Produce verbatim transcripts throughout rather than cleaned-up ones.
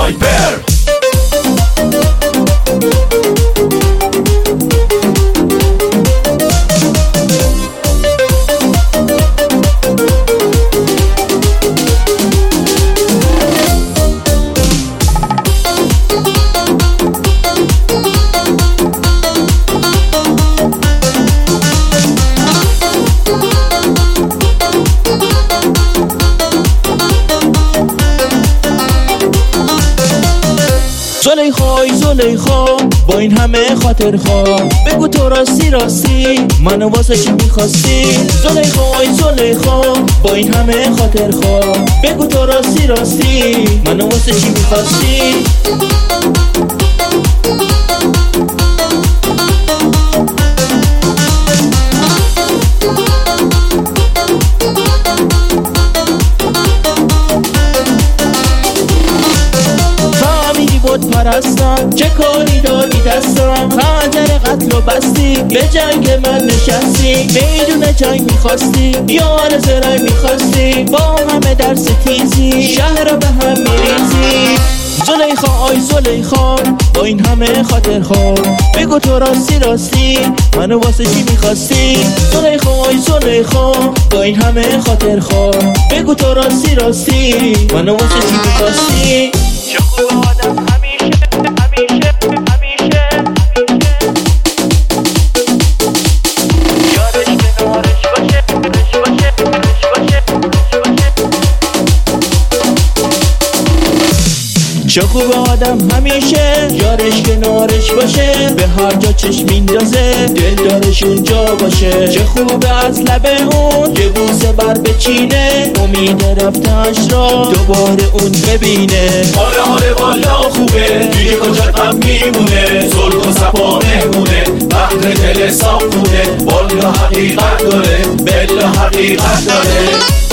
اسنایپر. زلیخای زلیخا با این همه خاطر خواه، بگو تو راستی راستی منو واسه چی میخواستی؟ زلیخای زلیخا با این همه خاطر خواه، بگو تو راستی راستی منو واسه چی میخواستی؟ پرستم چه کاری دادی دستم، خنجر قتل و بستی به جنگ من نشستی، میدون جنگ میخواستی یار زرنگ میخواستی، با همه در ستیزی شهر رو به هم میریزی. زلیخا آی زلیخا با این همه خاطر خواه، بگو تو راستی راستی منو واسه چی میخواستی؟ زلیخا آی زلیخا با این همه خاطر خواه، بگو تو راستی راستی منو واسه چی میخواستی؟ چه خوب آدم همیشه همیشه همیشه یارش کنارش باشه باشه باشه باشه چه خوب آدم همیشه یارش کنارش باشه، به هر جا چشم میندازه دل دارش اونجا باشه. چه خوبه از لب اون یه بوسه بر بچینه، امید رفتنش را دوباره اون ببینه. آره آره والا خوبه دیگه کجا غم میمونه، صلح و صفا مهمونه بحر دل صاف خونه، والا حقیقت داره بلا حقیقت داره.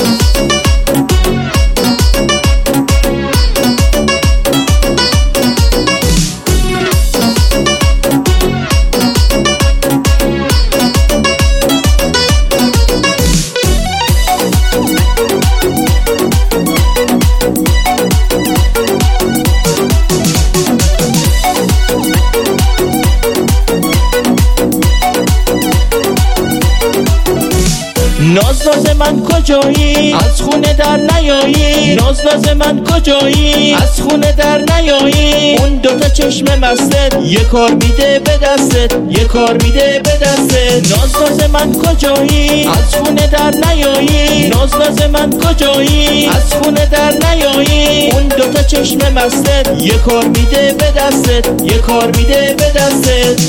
ناز ناز من کجایی از خونه در نیایی، ناز ناز من کجایی از خونه در نیایی، اون دوتا چشم مستت یه کار میده به دستت یه کار میده به دستت. ناز ناز من کجایی از خونه در نیایی، ناز ناز من کجایی از خونه در نیایی، اون دوتا چشم مستت یه کار میده به دستت یه کار میده به دستت.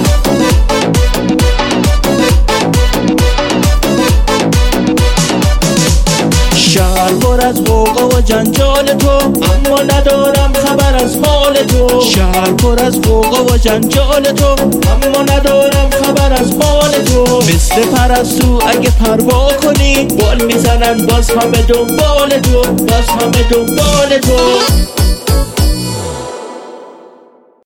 شهر پر از غوغا و جنجال تو، اما ندارم خبر از حال تو. شهر پر از غوغا و جنجال تو، اما ندارم خبر از حال تو. مثل پرستو اگه پروا کنی بال میزنن باز همه دنبال تو، باز همه دنبال تو.